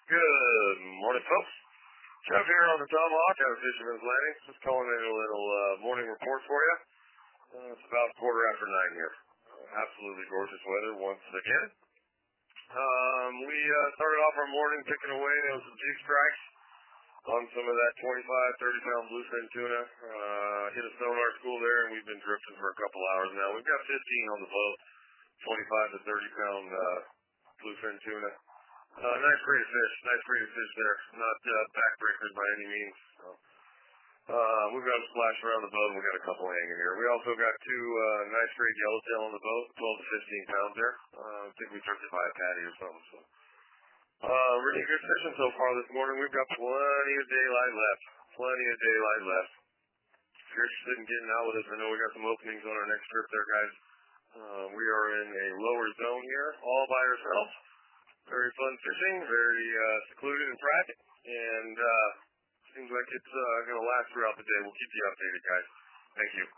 Good morning, folks. Jeff here on the Tomahawk out of Fisherman's Landing. Just calling in a little morning report for you. It's about 9:15 here. Absolutely gorgeous weather once again. We started off our morning picking away on some jig strikes on some of that 25, 30-pound bluefin tuna. Hit a sonar school there, and we've been drifting for a couple hours now. We've got 15 on the boat, 25 to 30-pound bluefin tuna. Nice grade of fish there. Not backbreakers by any means. So, we've got a splash around the boat. We've got a couple hanging here. We also got two nice grade yellowtail on the boat, 12 to 15 pounds there. I think we took it by a patty or something. So, really good fishing so far this morning. We've got plenty of daylight left. If you're interested in getting out with us, I know we got some openings on our next trip there, guys. We are in a lower zone here, all by ourselves. Very fun fishing, very secluded and private, and seems like it's going to last throughout the day. We'll keep you updated, guys. Thank you.